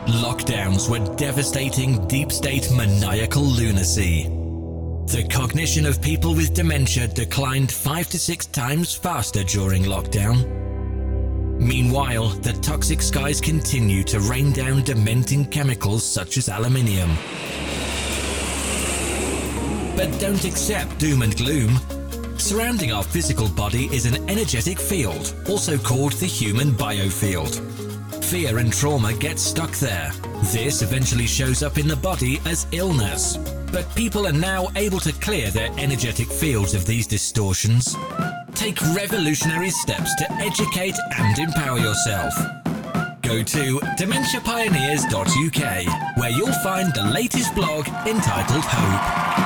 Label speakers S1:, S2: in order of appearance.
S1: Lockdowns were devastating deep-state maniacal lunacy. The cognition of people with dementia declined 5 to 6 times faster during lockdown. Meanwhile, the toxic skies continue to rain down dementing chemicals such as aluminium. But don't accept doom and gloom. Surrounding our physical body is an energetic field, also called the human biofield. Fear and trauma get stuck there. This eventually shows up in the body as illness. But people are now able to clear their energetic fields of these distortions. Take revolutionary steps to educate and empower yourself. Go to dementiapioneers.uk, where you'll find the latest blog entitled Hope.